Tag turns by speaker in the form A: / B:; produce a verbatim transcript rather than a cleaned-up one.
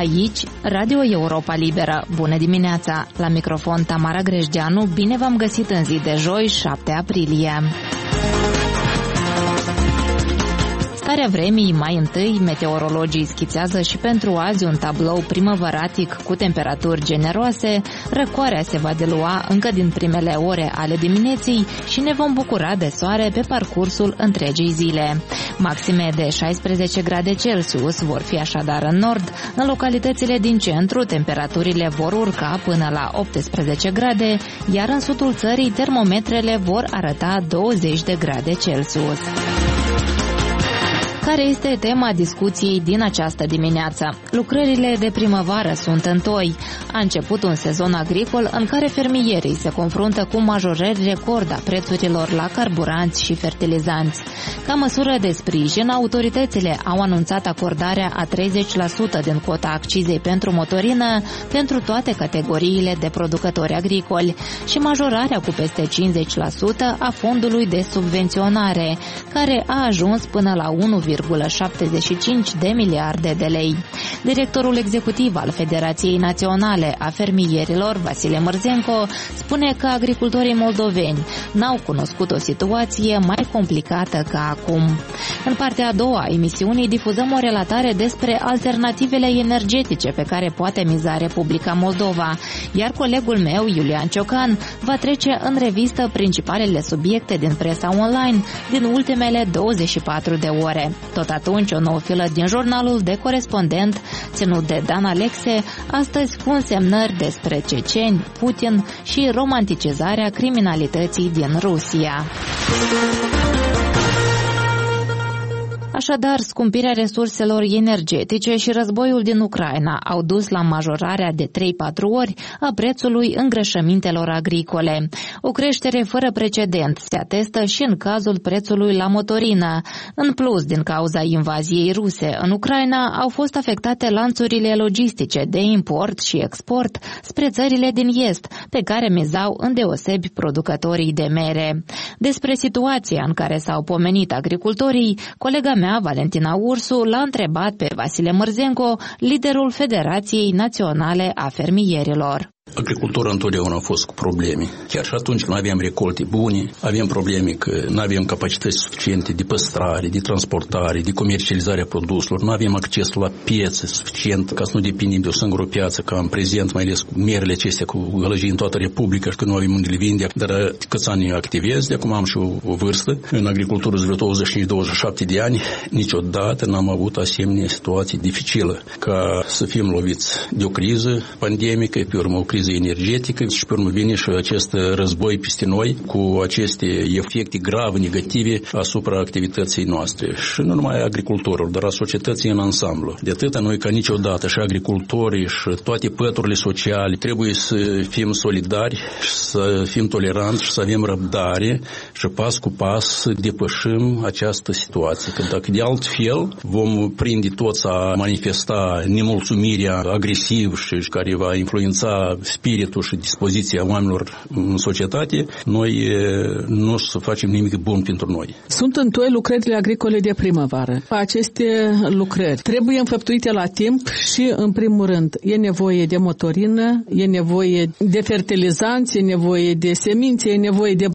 A: Aici, Radio Europa Liberă. Bună dimineața! La microfon Tamara Grejdeanu, bine v-am găsit în zi de joi, șapte aprilie. Starea vremii, mai întâi, meteorologii schițează și pentru azi un tablou primăvăratic cu temperaturi generoase. Răcoarea se va delua încă din primele ore ale dimineții și ne vom bucura de soare pe parcursul întregii zile. Maxime de șaisprezece grade Celsius vor fi așadar în nord. În localitățile din centru, temperaturile vor urca până la optsprezece grade, iar în sudul țării termometrele vor arăta douăzeci de grade Celsius. Care este tema discuției din această dimineață? Lucrările de primăvară sunt întoi. A început un sezon agricol în care fermierii se confruntă cu majorări record a prețurilor la carburanți și fertilizanți. Ca măsură de sprijin, autoritățile au anunțat acordarea a treizeci la sută din cota accizei pentru motorină pentru toate categoriile de producători agricoli și majorarea cu peste cincizeci la sută a fondului de subvenționare, care a ajuns până la unu virgulă șaptezeci și cinci de miliarde de lei. Directorul executiv al Federației Naționale a Fermierilor, Vasile Mărzenco, spune că agricultorii moldoveni n-au cunoscut o situație mai complicată ca acum. În partea a doua a emisiunii difuzăm o relatare despre alternativele energetice pe care poate miza Republica Moldova, iar colegul meu, Iulian Ciocan, va trece în revistă principalele subiecte din presa online din ultimele douăzeci și patru de ore. Tot atunci, o nouă filă din jurnalul de corespondent ținut de Dan Alexe, astăzi cu însemnări despre ceceni, Putin și romanticizarea criminalității din Rusia. Așadar, scumpirea resurselor energetice și războiul din Ucraina au dus la majorarea de trei patru ori a prețului îngrășămintelor agricole. O creștere fără precedent se atestă și în cazul prețului la motorină. În plus, din cauza invaziei ruse în Ucraina, au fost afectate lanțurile logistice de import și export spre țările din est, pe care mizau îndeosebi producătorii de mere. Despre situația în care s-au pomenit agricultorii, colega mea, Valentina Ursu, l-a întrebat pe Vasile Mărzenco, liderul Federației Naționale a Fermierilor.
B: Agricultura întotdeauna a fost cu probleme. Chiar și atunci când aveam recolte bune, aveam probleme că nu aveam capacități suficiente de păstrare, de transportare, de comercializare a produselor, nu aveam acces la piețe suficient ca să nu depindem de o singură piață, ca în prezent, mai ales cu merele acestea, cu gălăjii în toată Republica și că nu avem unde le vinde. Dar câți ani activez, de acum am și o, o vârstă, în agricultură de douăzeci și cinci douăzeci și șapte de ani, niciodată n-am avut asemenea situații dificilă, ca să fim loviți de o criză pandemică, pe urmă o criză energetică și pe urmă vine și acest război peste noi cu aceste efecte grave, negative asupra activității noastre. Și nu numai agricultorilor, dar a societății în ansamblu. De atâta noi ca niciodată și agricultorii și toate păturile sociale trebuie să fim solidari și să fim toleranți și să avem răbdare și pas cu pas să depășim această situație. Că dacă de altfel vom prinde toți a manifesta nemulțumirea agresiv și care va influența spiritul și dispoziția oamenilor în societate, noi nu o să facem nimic bun pentru noi.
C: Sunt întoi lucrările agricole de primăvară. Aceste lucrări trebuie înfăptuite la timp și, în primul rând, e nevoie de motorină, e nevoie de fertilizanți, e nevoie de semințe, e nevoie de